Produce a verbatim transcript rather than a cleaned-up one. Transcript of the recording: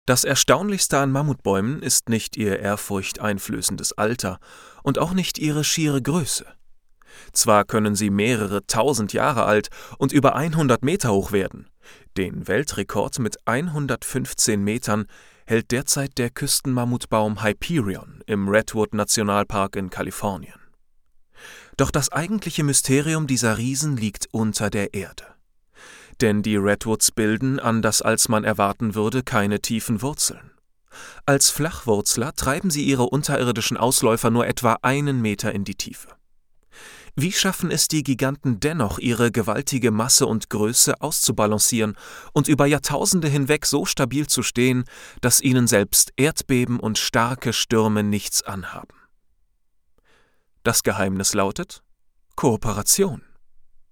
Das Erstaunlichste an Mammutbäumen ist nicht ihr ehrfurchteinflößendes Alter und auch nicht ihre schiere Größe. Zwar können sie mehrere tausend Jahre alt und über hundert Meter hoch werden. Den Weltrekord mit hundertfünfzehn Metern hält derzeit der Küstenmammutbaum Hyperion im Redwood-Nationalpark in Kalifornien. Doch das eigentliche Mysterium dieser Riesen liegt unter der Erde. Denn die Redwoods bilden, anders als man erwarten würde, keine tiefen Wurzeln. Als Flachwurzler treiben sie ihre unterirdischen Ausläufer nur etwa einen Meter in die Tiefe. Wie schaffen es die Giganten dennoch, ihre gewaltige Masse und Größe auszubalancieren und über Jahrtausende hinweg so stabil zu stehen, dass ihnen selbst Erdbeben und starke Stürme nichts anhaben? Das Geheimnis lautet Kooperation.